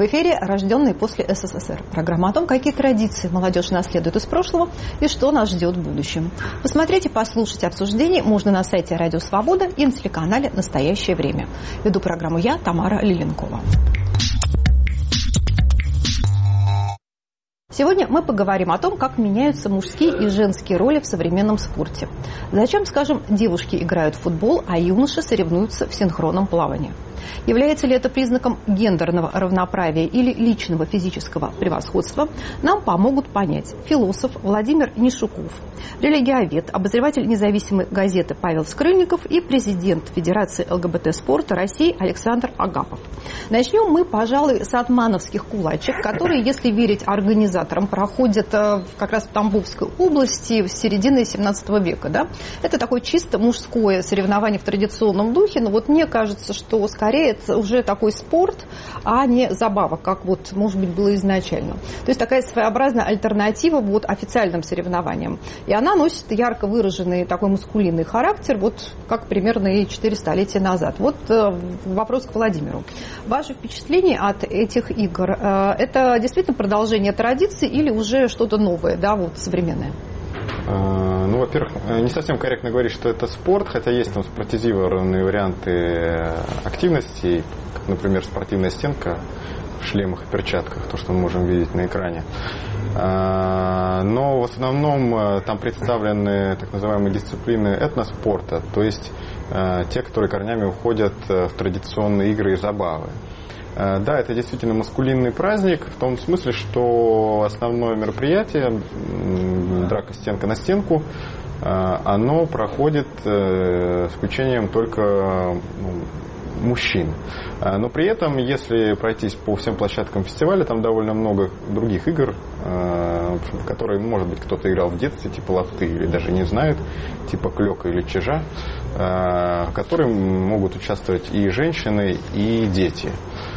эфире «Рожденные после СССР». Программа о том, какие традиции молодежь наследует из прошлого и что нас ждет в будущем. Посмотреть и послушать обсуждение можно на сайте Радио Свобода и на телеканале «Настоящее время». Веду программу я, Тамара Лиленкова. Сегодня мы поговорим о том, как меняются мужские и женские роли в современном спорте. Зачем, скажем, девушки играют в футбол, а юноши соревнуются в синхронном плавании? Является ли это признаком гендерного равноправия или личного физического превосходства, нам помогут понять философ Владимир Нишуков, религиовед, обозреватель независимой газеты Павел Скрыльников и президент Федерации ЛГБТ-спорта России Александр Агапов. Начнем мы, пожалуй, с атмановских кулачек, которые, если верить организаторам, проходят как раз в Тамбовской области с середины 17 века. Да? Это такое чисто мужское соревнование в традиционном духе, но вот мне кажется, что скорее это уже такой спорт, а не забава, как вот, может быть, было изначально. То есть такая своеобразная альтернатива вот официальным соревнованиям. И она носит ярко выраженный такой мускулинный характер, вот как примерно и 4 столетия назад. Вот вопрос к Владимиру. Ваше впечатление от этих игр, это действительно продолжение традиций или уже что-то новое, да, вот современное? Ну, во-первых, не совсем корректно говорить, что это спорт, хотя есть там спортизированные варианты активности, как, например, спортивная стенка в шлемах и перчатках, то, что мы можем видеть на экране. Но в основном там представлены так называемые дисциплины этноспорта, то есть те, которые корнями уходят в традиционные игры и забавы. Да, это действительно маскулинный праздник, в том смысле, что основное мероприятие, драка стенка на стенку, оно проходит с включением только мужчин. Но при этом, если пройтись по всем площадкам фестиваля, там довольно много других игр, в которые, может быть, кто-то играл в детстве, типа лапты, или даже не знает, типа клёка или чижа, в которые могут участвовать и женщины, и дети.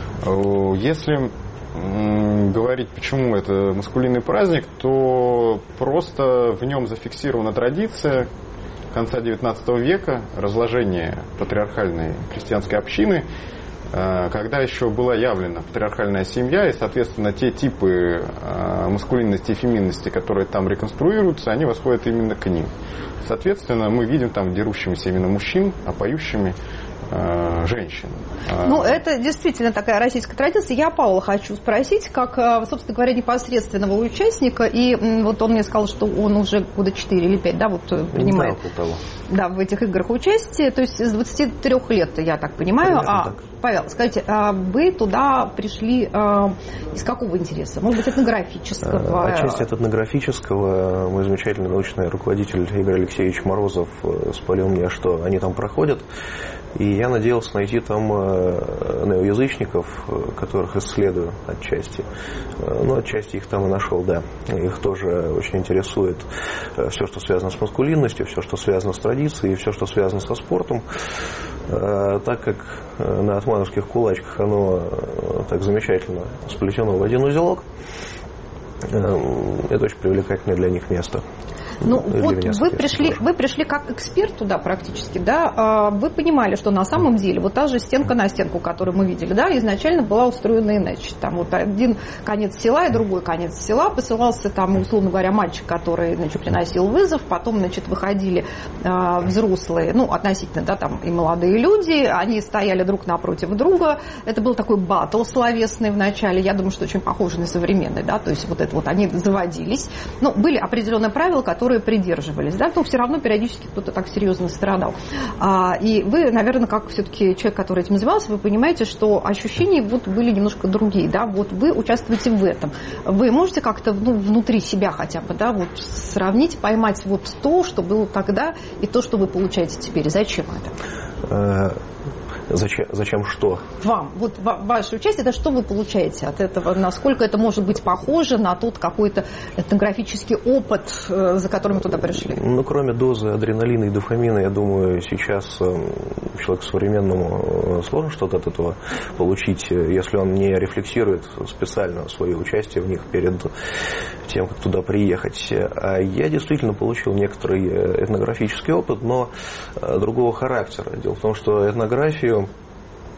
Если говорить, почему это маскулинный праздник, то просто в нем зафиксирована традиция конца XIX века, разложения патриархальной крестьянской общины, когда еще была явлена патриархальная семья, и, соответственно, те типы маскулинности и феминности, которые там реконструируются, они восходят именно к ним. Соответственно, мы видим там дерущимися именно мужчин, а поющими женщин. Ну, это действительно такая российская традиция. Я Павла хочу спросить, как, собственно говоря, непосредственного участника, и вот он мне сказал, что он уже года 4 или 5, да, вот принимает в этих играх участие, то есть с 23 лет, я так понимаю. Павел, скажите, вы туда пришли из какого интереса? Может быть, этнографического? Отчасти от этнографического. Мой замечательный научный руководитель Игорь Алексеевич Морозов спалил мне, что они там проходят. И я надеялся найти там неоязычников, которых исследую отчасти. Ну, отчасти их там и нашел, да. Их тоже очень интересует все, что связано с маскулинностью, все, что связано с традицией, все, что связано со спортом. Так как на атмановских кулачках оно так замечательно сплетено в один узелок, это очень привлекательное для них место. Ну, вот вы пришли как эксперт туда практически, да, вы понимали, что на самом деле вот та же стенка на стенку, которую мы видели, да, изначально была устроена иначе. Там вот один конец села и другой конец села, посылался там, условно говоря, мальчик, который, значит, приносил вызов, потом, значит, выходили взрослые, ну, относительно, да, там и молодые люди, они стояли друг напротив друга, это был такой баттл словесный в начале, я думаю, что очень похоже на современный, да, то есть вот это вот они заводились, но были определенные правила, которые придерживались, да, но все равно периодически кто-то так серьезно страдал. И вы, наверное, как все-таки человек, который этим занимался, вы понимаете, что ощущения вот были немножко другие, да, вот вы участвуете в этом. Вы можете как-то, ну, внутри себя хотя бы, да, вот сравнить, поймать вот то, что было тогда, и то, что вы получаете теперь. Зачем это? Зачем что? Вам. Вот ваше участие, это что вы получаете от этого? Насколько это может быть похоже на тот какой-то этнографический опыт, за которым вы туда пришли? Ну, кроме дозы адреналина и дофамина, я думаю, сейчас человеку современному сложно что-то от этого получить, если он не рефлексирует специально свое участие в них перед тем, как туда приехать. А я действительно получил некоторый этнографический опыт, но другого характера. Дело в том, что этнографию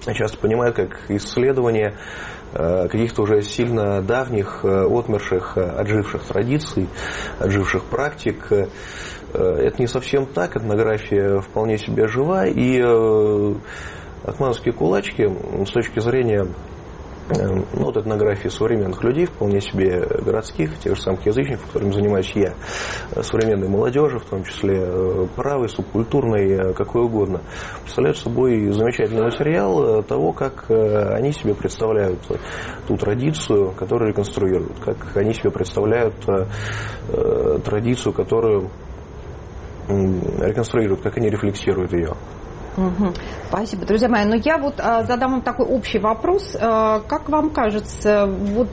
часто понимают как исследование каких-то уже сильно давних, отмерших, отживших традиций, отживших практик. Это не совсем так, этнография вполне себе жива, и атмановские кулачки с точки зрения этнографии современных людей, вполне себе городских, тех же самых язычников, которыми занимаюсь я, современной молодежи, в том числе правой, субкультурной, какой угодно, представляют собой замечательный материал того, как они себе представляют ту традицию, которую реконструируют, как они себе представляют традицию, которую реконструируют, как они рефлексируют ее. Угу. Спасибо, друзья мои. Но я вот задам вам такой общий вопрос. Как вам кажется,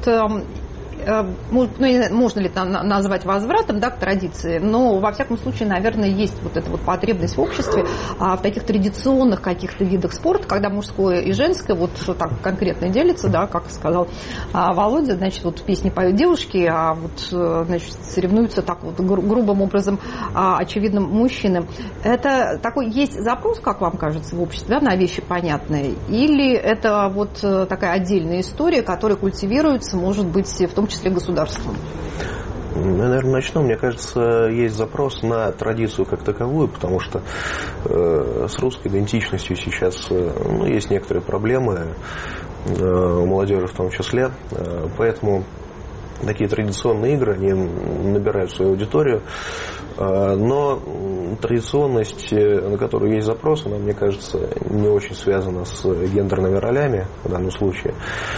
можно ли это назвать возвратом, да, к традиции, но во всяком случае, наверное, есть вот эта вот потребность в обществе в таких традиционных каких-то видах спорта, когда мужское и женское вот так конкретно делится, да, как сказал Володя, значит, вот в песне поют девушки, а вот, значит, соревнуются так вот грубым образом, очевидным мужчины. Это такой есть запрос, как вам кажется, в обществе, да, на вещи понятные, или это вот такая отдельная история, которая культивируется, может быть, в том числе государством? Я, наверное, начну. Мне кажется, есть запрос на традицию как таковую, потому что с русской идентичностью сейчас есть некоторые проблемы, у молодежи в том числе. Поэтому такие традиционные игры, они набирают свою аудиторию. Но традиционность, на которую есть запрос, она, мне кажется, не очень связана с гендерными ролями в данном случае.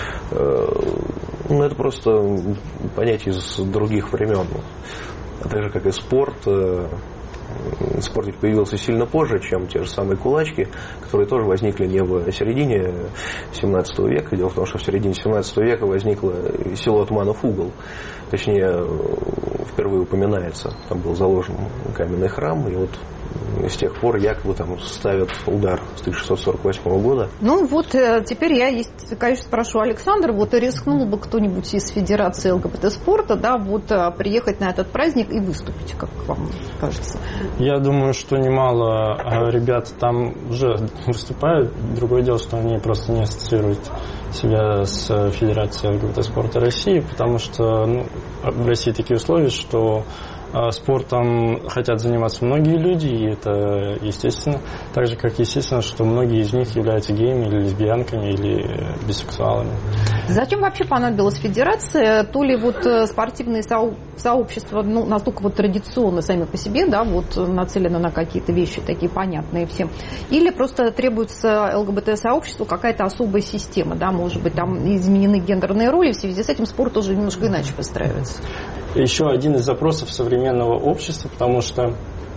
Это просто понятие из других времен. А так же, как и спорт. Спорт появился сильно позже, чем те же самые кулачки, которые тоже возникли не в середине 17 века. Дело в том, что в середине 17 века возникло село Атманов угол. Точнее, впервые упоминается. Там был заложен каменный храм, и вот с тех пор якобы там ставят удар с 1648 года. Ну вот теперь я, конечно, спрошу Александра, вот рискнул бы кто-нибудь из Федерации ЛГБТ-спорта, да, вот приехать на этот праздник и выступить, как вам кажется? Я думаю, что немало ребят там уже выступают. Другое дело, что они просто не ассоциируют себя с Федерацией ЛГБТ-спорта России, потому что в России такие условия, что спортом хотят заниматься многие люди, и это естественно. Так же, как естественно, что многие из них являются геями или лесбиянками, или бисексуалами. Зачем вообще понадобилась федерация? То ли вот спортивные сообщества настолько вот традиционно сами по себе, да, вот нацелены на какие-то вещи такие понятные всем, или просто требуется ЛГБТ-сообществу какая-то особая система, да, может быть, там изменены гендерные роли, в связи с этим спорт тоже немножко иначе выстраивается. Еще один из запросов современного общества, потому что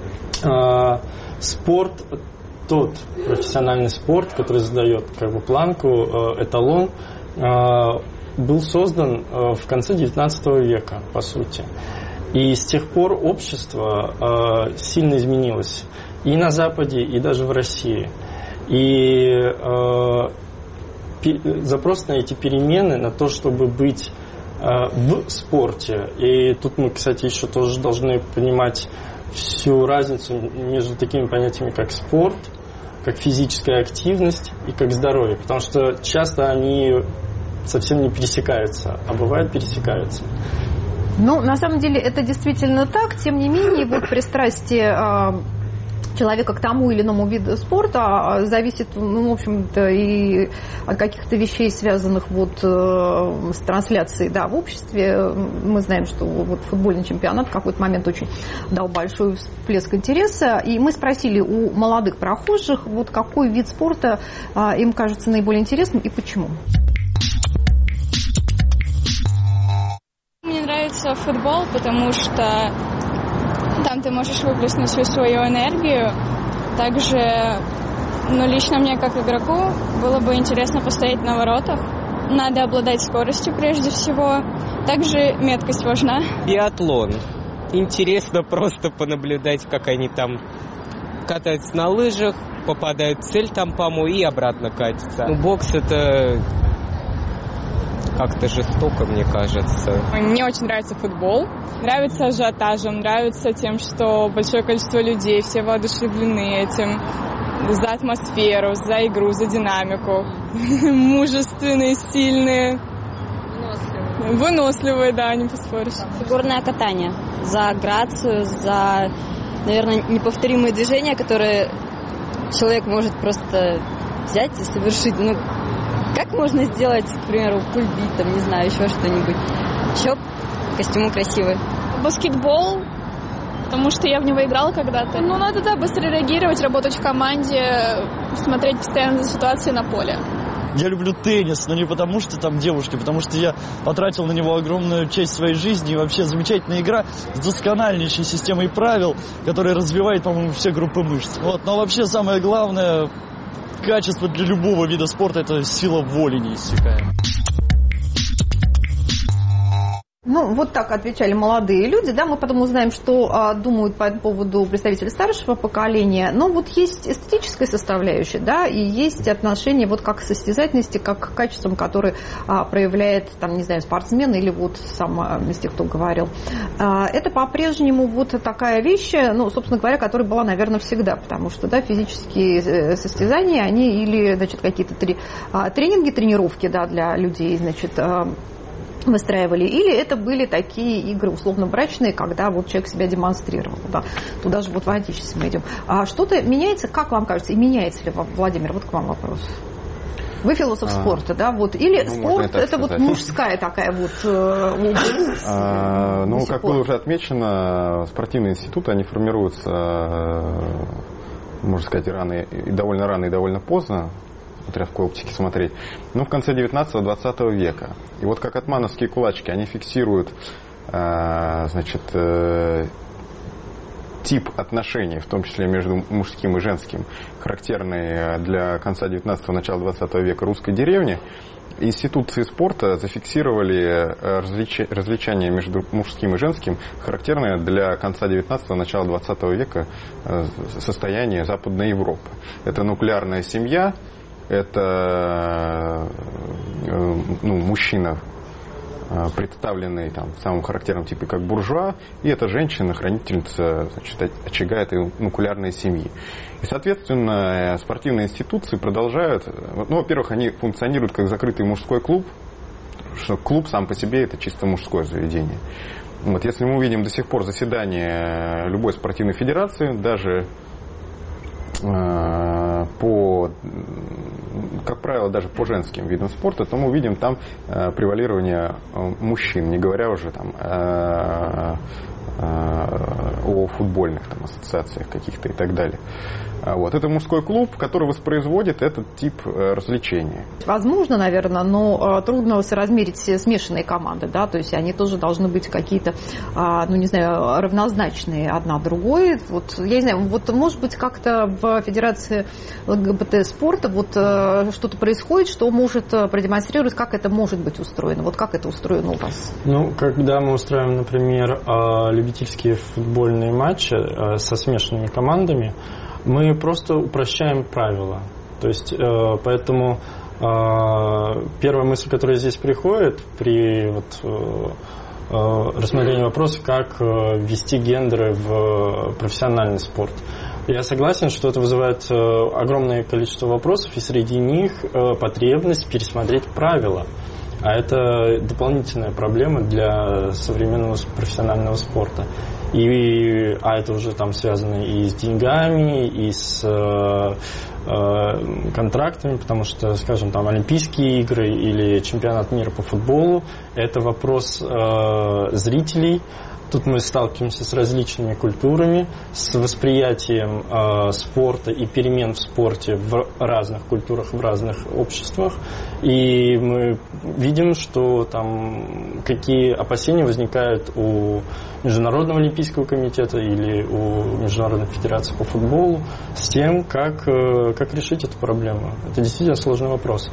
спорт, тот профессиональный спорт, который задает как бы планку, эталон, был создан в конце XIX века, по сути. И с тех пор общество сильно изменилось и на Западе, и даже в России. И запрос на эти перемены, на то, чтобы быть в спорте. И тут мы, кстати, еще тоже должны понимать всю разницу между такими понятиями, как спорт, как физическая активность и как здоровье. Потому что часто они совсем не пересекаются, а бывает пересекаются. Ну, на самом деле, это действительно так. Тем не менее, вот пристрастие человека к тому или иному виду спорта зависит, в общем-то, и от каких-то вещей, связанных вот с трансляцией, да, в обществе. Мы знаем, что вот футбольный чемпионат в какой-то момент очень дал большой всплеск интереса. И мы спросили у молодых прохожих, вот какой вид спорта им кажется наиболее интересным и почему. Мне нравится футбол, потому что там ты можешь выплеснуть всю свою энергию. Также, лично мне, как игроку, было бы интересно постоять на воротах. Надо обладать скоростью прежде всего. Также меткость важна. Биатлон. Интересно просто понаблюдать, как они там катаются на лыжах, попадают в цель там, по-моему, и обратно катятся. Бокс — это как-то жестоко, мне кажется. Мне очень нравится футбол. Нравится ажиотажем, нравится тем, что большое количество людей, все воодушевлены этим. за атмосферу, за игру, за динамику. Мужественные, сильные. Выносливые, да, не поспоришь. Фигурное катание. За грацию, за, наверное, неповторимые движения, которые человек может просто взять и совершить. Ну, как можно сделать, к примеру, пульбит, там, не знаю, еще что-нибудь. Еще костюмы красивые. Баскетбол, потому что я в него играла когда-то. Ну, надо, да, быстро реагировать, работать в команде, смотреть постоянно за ситуацией на поле. Я люблю теннис, но не потому, что там девушки, потому что я потратил на него огромную часть своей жизни. И вообще замечательная игра с доскональнейшей системой правил, которая развивает, по-моему, все группы мышц. Вот. Но вообще самое главное качество для любого вида спорта – это сила воли неиссякаемая. Ну, вот так отвечали молодые люди, да, мы потом узнаем, что думают по поводу представителей старшего поколения. Но вот есть эстетическая составляющая, да, и есть отношение вот как к состязательности, как к качествам, которые проявляет, там, не знаю, спортсмен или вот сам из тех, кто говорил. Это по-прежнему вот такая вещь, ну, собственно говоря, которая была, наверное, всегда, потому что, да, физические состязания, они или, значит, какие-то тренинги, тренировки, да, для людей, значит, выстраивали, или это были такие игры условно-брачные, когда вот человек себя демонстрировал. Да. Туда же вот в античности мы идем. А что-то меняется, как вам кажется, и меняется ли, Владимир, вот к вам вопрос. Вы философ спорта, да, вот, или спорт это вот мужская такая вот область? Ну, как было уже отмечено, спортивные институты, они формируются, можно сказать, довольно рано и довольно поздно, смотря в какой оптике смотреть, но в конце 19-20 века. И вот как атмановские кулачки, они фиксируют, значит, тип отношений, в том числе между мужским и женским, характерный для конца 19-го, начала 20 века русской деревни. Институции спорта зафиксировали различия между мужским и женским, характерное для конца 19-го, начала 20 века состояние Западной Европы. Это нуклеарная семья, это мужчина, представленный там, в самом характерном типе как буржуа, и это женщина, хранительница, значит, очага этой нуклеарной семьи. И, соответственно, спортивные институции продолжают, ну, во-первых, они функционируют как закрытый мужской клуб, что клуб сам по себе это чисто мужское заведение. Вот, если мы увидим до сих пор заседание любой спортивной федерации, даже как правило, даже по женским видам спорта, то мы увидим там превалирование мужчин, не говоря уже там о футбольных там ассоциациях каких-то и так далее. Вот. Это мужской клуб, который воспроизводит этот тип развлечения. Возможно, наверное, но трудно соразмерить смешанные команды, да, то есть они тоже должны быть какие-то, ну, не знаю, равнозначные одна другой. Вот, я не знаю, вот, может быть, как-то в Федерации ЛГБТ-спорта вот что-то происходит, что может продемонстрировать, как это может быть устроено. Вот как это устроено у вас? Ну, когда мы устраиваем, например, любительские футбольные матчи со смешанными командами, мы просто упрощаем правила. То есть, поэтому первая мысль, которая здесь приходит при рассмотрении вопроса, как ввести гендеры в профессиональный спорт. Я согласен, что это вызывает огромное количество вопросов, и среди них потребность пересмотреть правила. А это дополнительная проблема для современного профессионального спорта. А это уже там связано и с деньгами, и с контрактами, потому что, скажем, там Олимпийские игры или чемпионат мира по футболу – это вопрос зрителей. Тут мы сталкиваемся с различными культурами, с восприятием спорта и перемен в спорте в разных культурах, в разных обществах. И мы видим, что там какие опасения возникают у Международного олимпийского комитета или у Международной федерации по футболу с тем, как решить эту проблему. Это действительно сложный вопрос.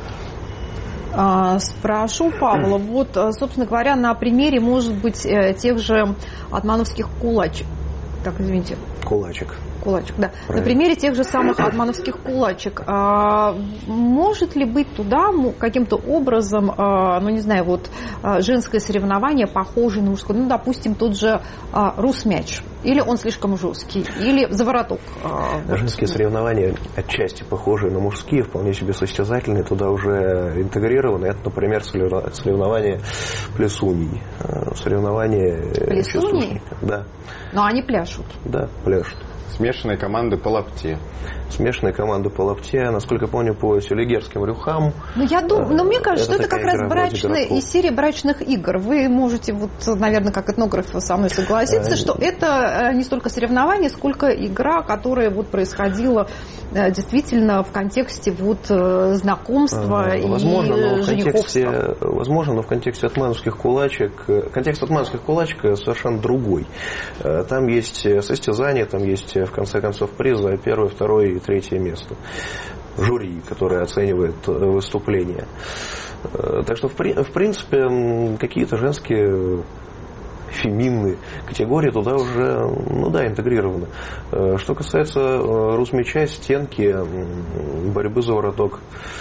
Спрошу Павла, вот, собственно говоря, на примере, может быть, тех же атмановских кулачек. Так, извините. Кулачек, да. Правильно. На примере тех же самых атмановских кулачек. Может ли быть туда каким-то образом, ну, не знаю, вот, женское соревнование, похожее на мужское, ну, допустим, тот же Русмяч. Или он слишком жесткий, или завороток. Женские соревнования отчасти похожие на мужские, вполне себе состязательные, туда уже интегрированы. Это, например, соревнования плясуней. Соревнования плясуней? Да. Но они пляшут. Да, пляшут. Смешанные команды по лапте. Смешанные команды по лапте, насколько я помню, по селигерским рюхам. Ну, я думаю, но мне кажется, что это как раз брачная из серии брачных игр. Вы можете, вот, наверное, как этнограф со мной согласиться, что это не столько соревнование, сколько игра, которая вот происходила действительно в контексте вот знакомства и жениховства. Возможно, но в контексте атмановских кулачек, контекст атмановских кулачек совершенно другой. Там есть состязания, там есть, в конце концов, призы, первое, второе и третье место. Жюри, которое оценивает выступления. Так что, в принципе, какие-то женские феминные категории туда уже, ну да, интегрированы. Что касается русмяча, стенки, борьбы за вороток,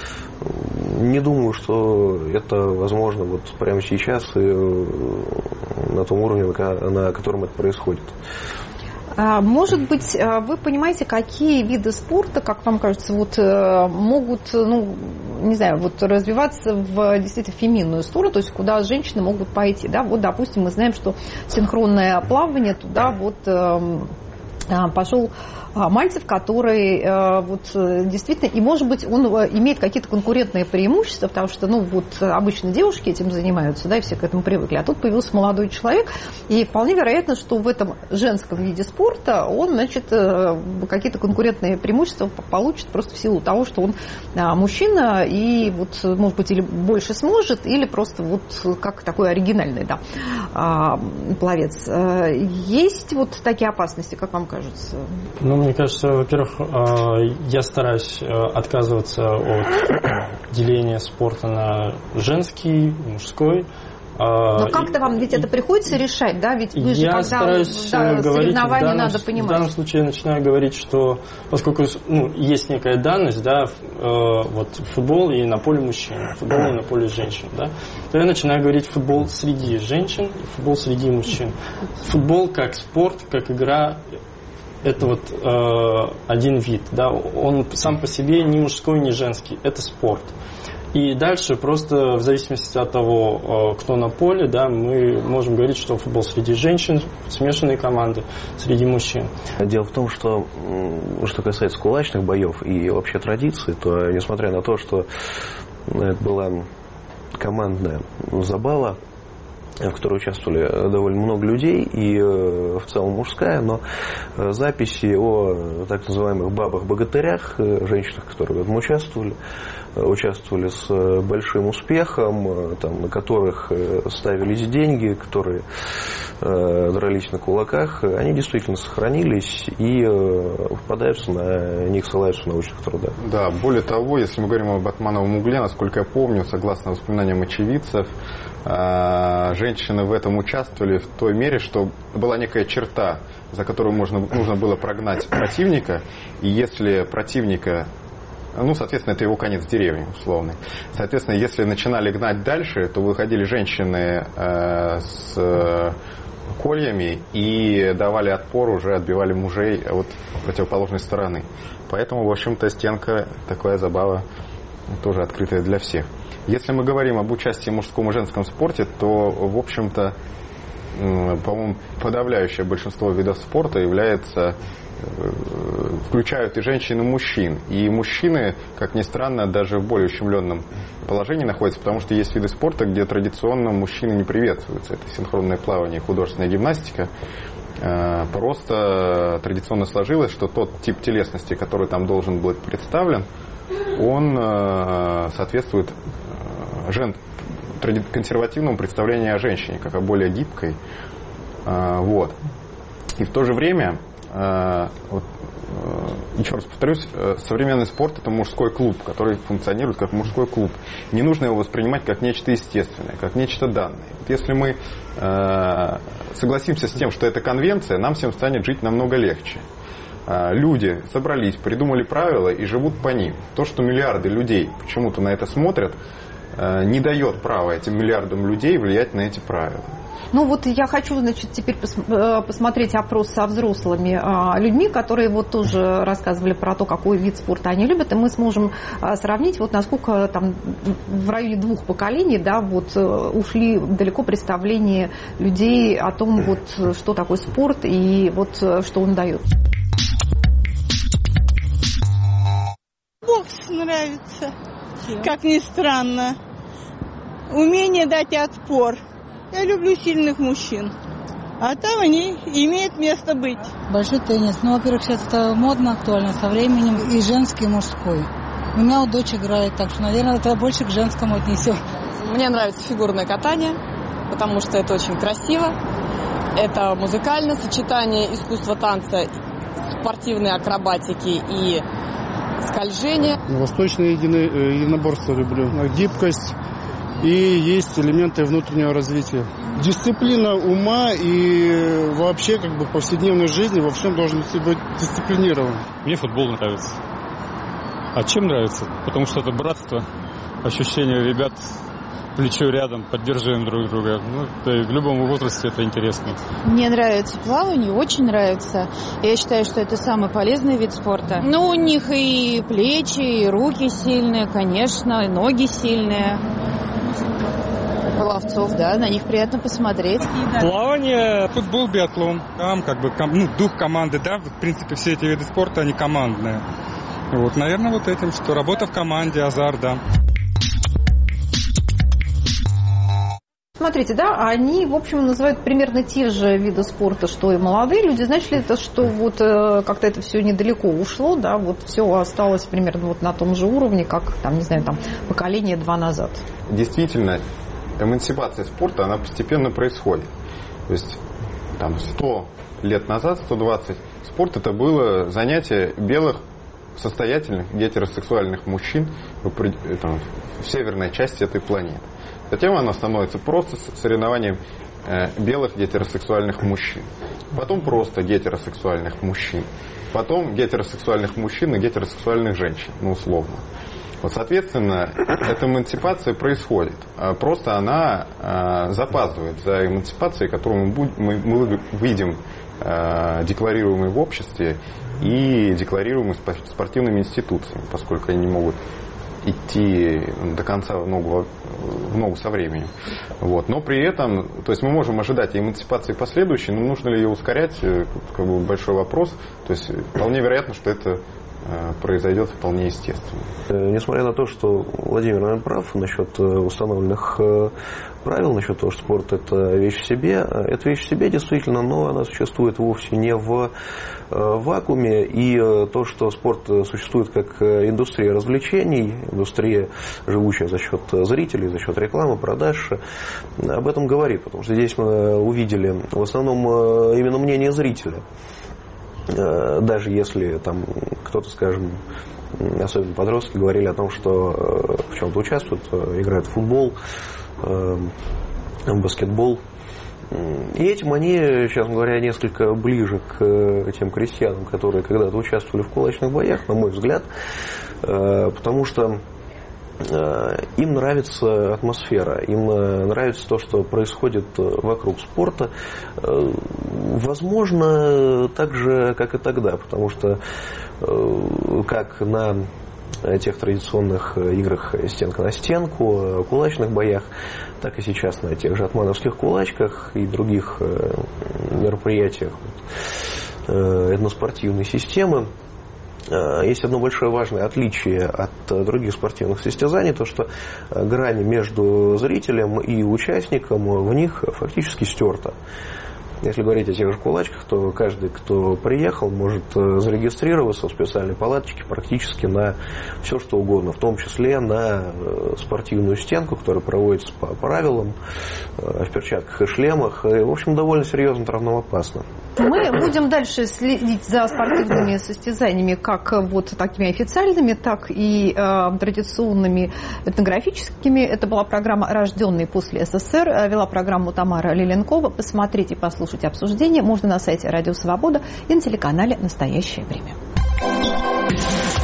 не думаю, что это возможно вот прямо сейчас и на том уровне, на котором это происходит. Может быть, вы понимаете, какие виды спорта, как вам кажется, вот, могут, ну, не знаю, вот развиваться в действительно феминную сторону, то есть куда женщины могут пойти, да? Вот, допустим, мы знаем, что синхронное плавание туда вот пошел Мальцев, который вот действительно, и может быть он имеет какие-то конкурентные преимущества, потому что, ну вот обычно девушки этим занимаются, да, и все к этому привыкли, а тут появился молодой человек, и вполне вероятно, что в этом женском виде спорта он, значит, какие-то конкурентные преимущества получит просто в силу того, что он мужчина, и вот, может быть, или больше сможет, или просто вот как такой оригинальный, да, пловец. Есть вот такие опасности, как вам кажется? Ну, мне кажется, во-первых, я стараюсь отказываться от деления спорта на женский, мужской. Но как-то вам ведь это приходится решать, да? Ведь вы же, когда соревнования, надо понимать. В данном случае я начинаю говорить, что поскольку есть некая данность, да, вот футбол и на поле мужчин, футбол и на поле женщин, да, то я начинаю говорить футбол среди женщин и футбол среди мужчин. Футбол как спорт, как игра, это вот один вид, да, он сам по себе ни мужской, ни женский, это спорт. И дальше просто в зависимости от того, кто на поле, да, мы можем говорить, что футбол среди женщин, смешанные команды среди мужчин. Дело в том, что касается кулачных боев и вообще традиций, то несмотря на то, что это была командная забава, в которой участвовали довольно много людей, и в целом мужская, но записи о так называемых бабах-богатырях, женщинах, которые в этом участвовали с большим успехом, там, на которых ставились деньги, которые дрались на кулаках, они действительно сохранились и попадаются на них, ссылаются в научных трудах. Да, более того, если мы говорим об атмановом угле, насколько я помню, согласно воспоминаниям очевидцев, женщины в этом участвовали в той мере, что была некая черта, за которую нужно было прогнать противника, и если противника, ну, соответственно, это его конец деревни, условный. Соответственно, если начинали гнать дальше, то выходили женщины с кольями и давали отпор, уже отбивали мужей от противоположной стороны. Поэтому, в общем-то, стенка, такая забава, тоже открытая для всех. Если мы говорим об участии в мужском и женском спорте, то, в общем-то, по-моему, подавляющее большинство видов спорта включают и женщин, и мужчин. И мужчины, как ни странно, даже в более ущемленном положении находятся, потому что есть виды спорта, где традиционно мужчины не приветствуются. Это синхронное плавание, художественная гимнастика. Просто традиционно сложилось, что тот тип телесности, который там должен быть представлен, он соответствует консервативному представлению о женщине, как о более гибкой. Вот. И в то же время, еще раз повторюсь, современный спорт – это мужской клуб, который функционирует как мужской клуб. Не нужно его воспринимать как нечто естественное, как нечто данное. Если мы согласимся с тем, что это конвенция, нам всем станет жить намного легче. Люди собрались, придумали правила и живут по ним. То, что миллиарды людей почему-то на это смотрят, не дает права этим миллиардам людей влиять на эти правила. Ну вот я хочу, значит, теперь посмотреть опрос со взрослыми людьми, которые вот тоже рассказывали про то, какой вид спорта они любят, и мы сможем сравнить, вот насколько там в районе 2 поколений, да, вот ушли далеко представления людей о том, вот что такое спорт и вот что он дает. Бокс нравится, как ни странно. Умение дать отпор. Я люблю сильных мужчин. А там они имеют место быть. Большой теннис. Ну, во-первых, сейчас это модно, актуально, со временем. И женский, и мужской. У меня вот дочь играет, так что, наверное, это больше к женскому отнесем. Мне нравится фигурное катание, потому что это очень красиво. Это музыкальное сочетание искусства танца, спортивной акробатики и скольжения. Восточное единоборство люблю. Гибкость и есть элементы внутреннего развития. Дисциплина ума и вообще как бы в повседневной жизни во всем должен быть дисциплинирован. Мне футбол нравится. А чем нравится? Потому что это братство, ощущение ребят плечо рядом, поддерживаем друг друга. Ну, в любом возрасте это интересно. Мне нравится плавание, очень нравится. Я считаю, что это самый полезный вид спорта. Ну, у них и плечи, и руки сильные, конечно, и ноги сильные. Пловцов, да, на них приятно посмотреть. Плавание, футбол, биатлон. Там как бы дух команды, да, в принципе, все эти виды спорта, они командные. Вот, наверное, вот этим, что работа в команде, азарт, да. Смотрите, да, они, в общем, называют примерно те же виды спорта, что и молодые люди. Значит ли это, что вот как-то это все недалеко ушло, да, вот все осталось примерно вот на том же уровне, как, там, не знаю, там, поколение 2 назад? Действительно, эмансипация спорта, она постепенно происходит. То есть, там, 100 лет назад, 120, спорт это было занятие белых, состоятельных, гетеросексуальных мужчин в северной части этой планеты. Затем она становится просто соревнованием белых гетеросексуальных мужчин. Потом просто гетеросексуальных мужчин. Потом гетеросексуальных мужчин и гетеросексуальных женщин, ну, условно. Вот, соответственно, эта эмансипация происходит. Просто она запаздывает за эмансипацией, которую мы видим декларируемой в обществе и декларируемой спортивными институциями, поскольку они не могут идти до конца в ногу со временем. Вот. Но при этом, то есть мы можем ожидать эмансипации последующей, но нужно ли ее ускорять, как бы большой вопрос. То есть вполне вероятно, что это произойдет вполне естественно. Несмотря на то, что Владимир, наверное, прав насчет установленных правил, насчет того, что спорт это вещь в себе. Это вещь в себе действительно, но она существует вовсе не в вакууме. И то, что спорт существует как индустрия развлечений, индустрия, живущая за счет зрителей, за счет рекламы, продаж, об этом говорит. Потому что здесь мы увидели в основном именно мнение зрителя. Даже если там кто-то, скажем, особенно подростки, говорили о том, что в чем-то участвуют, играют в футбол, в баскетбол. И этим они, честно говоря, несколько ближе к тем крестьянам, которые когда-то участвовали в кулачных боях, на мой взгляд, потому что им нравится атмосфера, им нравится то, что происходит вокруг спорта. Возможно, так же, как и тогда, потому что как на тех традиционных играх стенка на стенку, кулачных боях, так и сейчас на тех же атмановских кулачках и других мероприятиях этноспортивной системы. Есть одно большое важное отличие от других спортивных состязаний, то что грань между зрителем и участником в них фактически стерта. Если говорить о тех же кулачках, то каждый, кто приехал, может зарегистрироваться в специальной палаточке практически на все, что угодно, в том числе на спортивную стенку, которая проводится по правилам, в перчатках и шлемах, и, в общем, довольно серьезно травмоопасно. Мы будем дальше следить за спортивными состязаниями, как вот такими официальными, так и традиционными этнографическими. Это была программа «Рожденные после СССР». Вела программу Тамара Лиленкова. Посмотреть и послушать обсуждение можно на сайте Радио Свобода и на телеканале «Настоящее время».